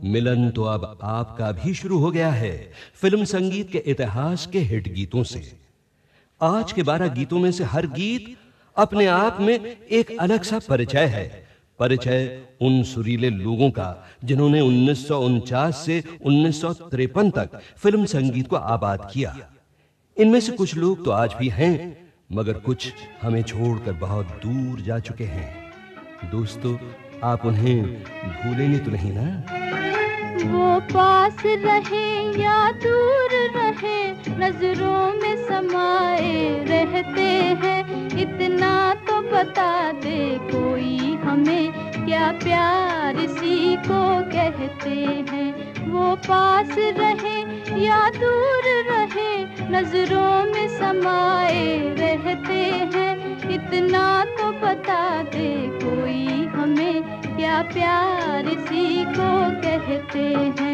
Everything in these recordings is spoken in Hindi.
मिलन तो अब आपका भी शुरू हो गया है फिल्म संगीत के इतिहास के हिट गीतों से। आज के 12 गीतों में से हर गीत अपने आप में एक अलग सा परिचय है। परिचय उन सुरीले लोगों का जिन्होंने 1949 से 1953 तक फिल्म संगीत को आबाद किया। इनमें से कुछ लोग तो आज भी हैं, मगर कुछ हमें छोड़कर बहुत दूर जा चुके हैं। दोस्तों, आप उन्हें भूलेंगे तो नहीं ना? वो पास रहे या दूर रहे, नजरों में समाए रहते हैं। इतना तो बता दे कोई हमें, क्या प्यार इसी को कहते हैं। वो पास रहे या दूर रहे, नजरों में समाए रहते हैं। इतना तो बता दे कोई हमें, क्या प्यार इसी को कहते हैं।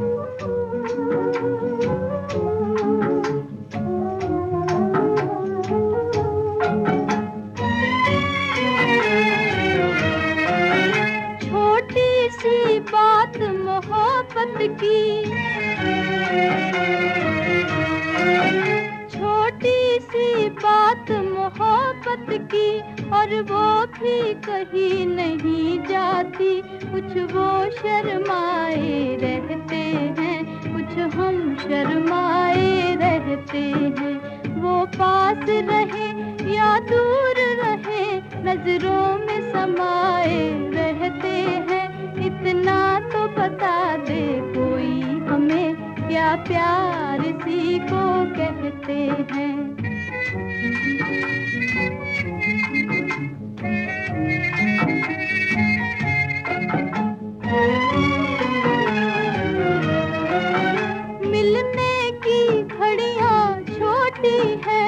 छोटी सी बात मोहब्बत की, छोटी सी बात मोहब्बत की, और वो भी कहीं नहीं जाती। कुछ वो शर्माए रहते हैं, कुछ हम शर्माए रहते हैं। वो पास रहे या दूर रहे, नजरों में समाए रहते हैं। इतना तो बता दे कोई हमें, क्या प्यार इसी को कहते हैं। मिलने की घड़ियां छोटी है,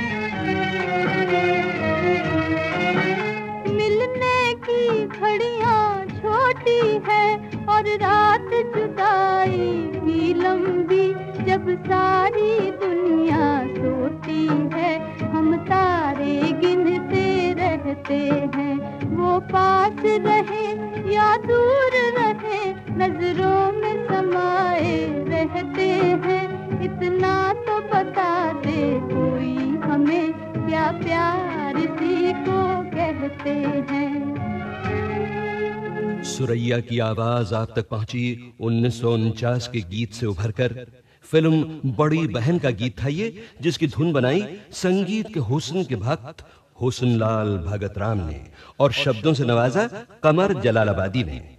मिलने की घड़ियां छोटी है, और रात जुदाई भी लंबी। जब सारी दुनिया सोती है, हम तारे गिनते रहते हैं। वो पास रहे या दूर रहे, नजरों में समाए रहते हैं। इतना तो बता दे कोई हमें, क्या प्यार इसी को कहते हैं। सुरैया की आवाज आप तक पहुंची 1949 के गीत से उभरकर। फिल्म बड़ी बहन का गीत था ये, जिसकी धुन बनाई संगीत के हुस्न के भक्त हुस्नलाल भगत राम ने और शब्दों से नवाजा कमर जलालाबादी ने।